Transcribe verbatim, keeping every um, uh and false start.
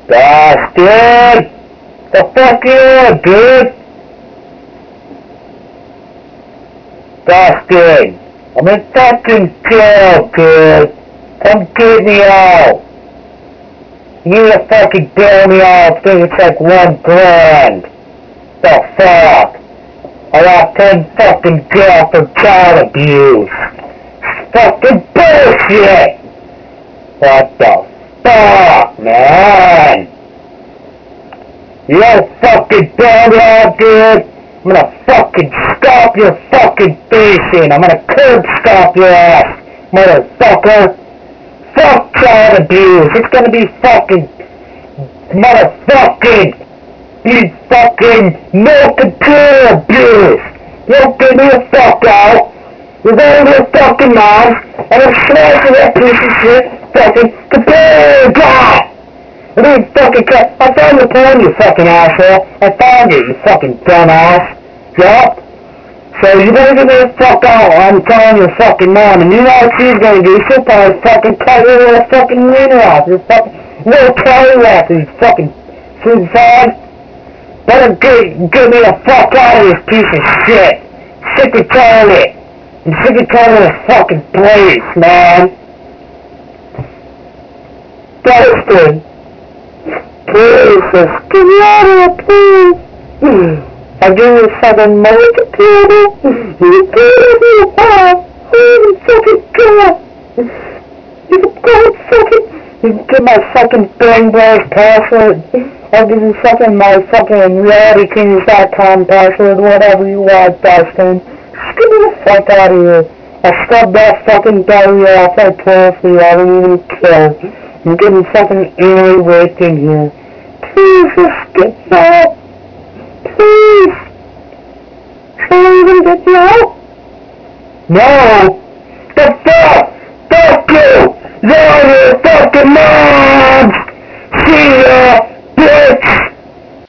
Bastard! The fuck you, dude? Bastard! I'm in fucking jail, dude! Come get me out! You to fucking bail me out, I think it's like one grand! The fuck? I got ten fucking jail for child abuse! Fucking bullshit! What the fuck, man? You don't fucking bail me out, dude! I'm gonna fucking stomp your fucking face in! I'm gonna curb stomp your ass, motherfucker! Fuck child abuse! It's gonna be fucking motherfucking be fucking no control abuse! You don't get me the fuck out! You're going to your fucking mom and I'm smashing that piece of shit fucking computer god! I mean fucking cut. I found your porn, you fucking asshole. I found it, you fucking dumbass. Yup. So you better get me the fuck out. I'm calling your fucking mom, and you know what she's gonna do? She'll probably fucking cut your little fucking wiener off. Your fucking little Charlie off, you fucking suicide. Better get, get me the fuck out of this piece of shit. Sick and tired of it. I'm sick and tired of this fucking place, man. Bastard. Please, just get me out of here, please. I'll give you a fucking money computer. You can give me a car. Holy fucking god. You can go fucking, you can get my fucking Bang Bros password. I'll give you fucking my fucking reality kings dot com password, whatever you want, Dustin. Just get me the fuck out of here. I stubbed that fucking battery off I pulled for you. I don't even care. I'm getting fucking angry waiting here. Please just get out. Please. Shall I even get you out? No. The fuck? Fuck you. They're your fucking moms. See ya.